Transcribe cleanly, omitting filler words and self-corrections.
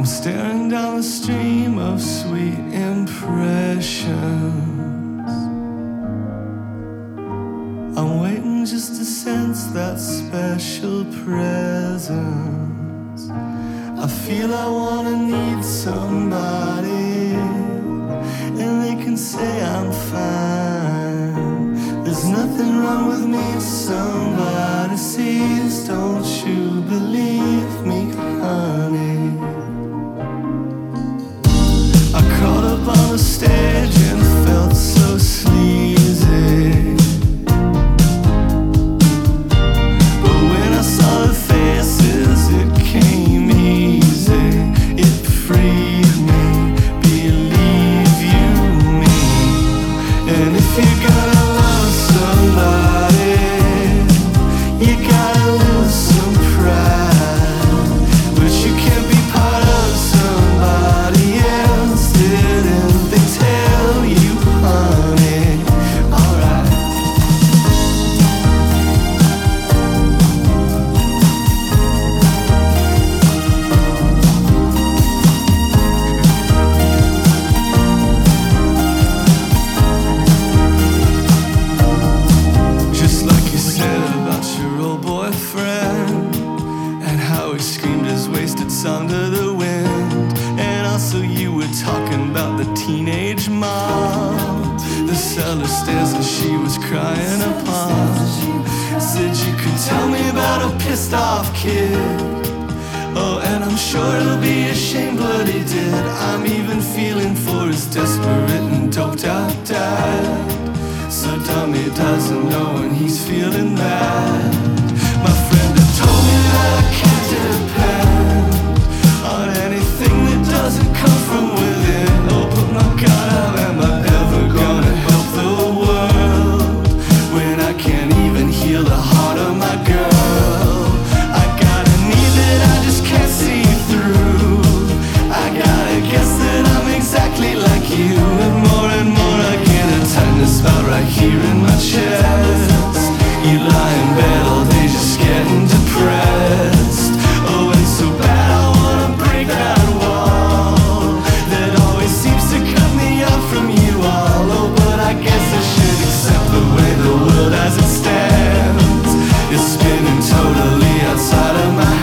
I'm staring down the stream of sweet impressions. I'm waiting just to sense that special presence. I feel I wanna need somebody, and they can say I'm fine. There's nothing wrong with me, somebody sees. Don't you believe me, honey? I crawled up on the stage and felt so sleazy, but when I saw the faces it came easy. It freed me, believe you me. And if you're gonna love somebody, you gotta lose some pride. But you can't be part of somebody else. Didn't they tell you, honey? Alright. Just like you said about your old boyfriend, and how he screamed his wasted song to the wind. And also you were talking about the teenage mom, the cellar stairs that she was crying upon. Said you could tell me about a pissed off kid. Oh, and I'm sure it'll be a shame what he did. I'm even feeling for his desperate and doped out dad. So dumb he doesn't know when he's feeling mad. My friend had told me that I can't depend on anything that doesn't come from within. Oh, but my God, how am I ever gonna help the world when I can't even heal the heart of my girl? I got a need that I just can't see through. I gotta guess that I'm exactly like you, and more I get a tightness spot right here in my chest. You lie in bed all day just getting depressed. Oh, it's so bad I wanna break that wall that always seems to cut me off from you all. Oh, but I guess I should accept the way the world as it stands is spinning totally outside of my